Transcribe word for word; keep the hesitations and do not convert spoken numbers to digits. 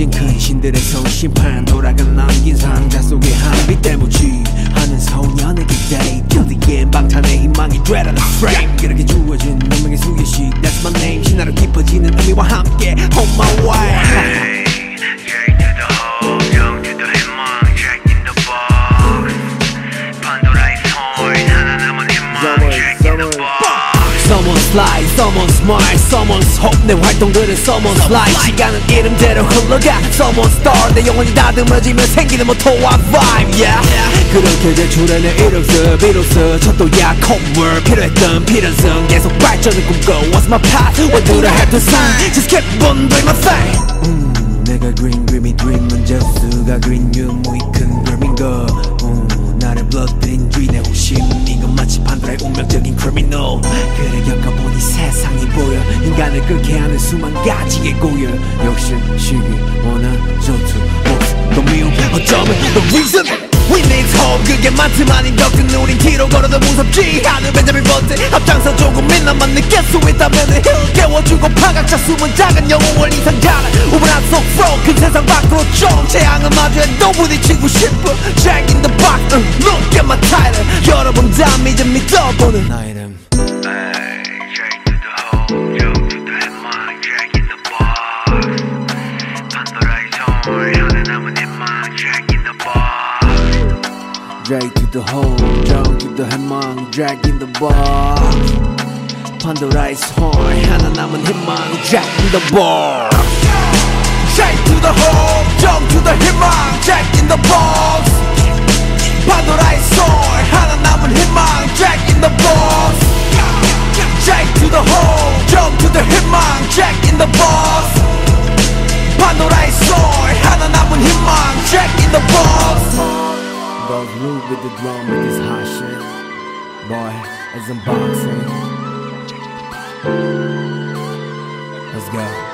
이젠 큰 신들의 손 심판 돌아간 남긴 상자 속에 한빛 때묻이 하는 소년의 기대 곁에엔 방탄의 희망이 되라는 frame 그렇게 주어진 운명의 수여식 That's my name 신화로 깊어지는 의미와 함께 On my way Someone's life, someone's smile, someone's hope 내 활동들은 someone's life 시간은 이름대로 흘러가 Someone's star 내 영혼이 다듬어지면 생기는 모토와 vibe yeah. 그렇게 제출해내 이력서 비로소 첫도야 콧물 필요했던 필연성 계속 발전을 꿈꿔 What's my path? What do I have to sign? Just keep on doing my thing 음, 내가 green dreamy dream 문제수가 green 유무이 큰 dream인거 음, 나를 불러들인 주인의 호심 이건 마치 판도라의 운명적인 criminal 그래 겪어보니 세상이 보여 인간을 끓게 하는 수만 가지의 고열 욕심, 시기, 원한, 전투, 목숨, 또 미움 어쩌면 the reason We need hope 그게 많지만 인격은 우린 뒤로 걸어도 무섭지 않은 벤자민 버튼 앞장서 조금 민남만 느낄 수 있다면 힐 깨워주고 파각자 숨은 작은 영웅을 이상가는 우물한 속으로 큰 세상 밖으로 좀 재앙을 마주해도 부딪히고 싶어 Jack in the box uh, Look at my title 여러분 다 믿음 믿어보는 나 이름 J to the hole, down to the 해망, drag in the box 판도라의 손, 하나 남은 희망, drag in the box J to the hole, down to the 희망, drag in the box 판도라의 손, 하나 남은 희망, drag in the box J to the hole, down to the 희망, drag in the box 판도라의 손, 하나 남은 희망, drag in the box Goes rude with the drum with this hot shit Boy, it's unboxing Let's go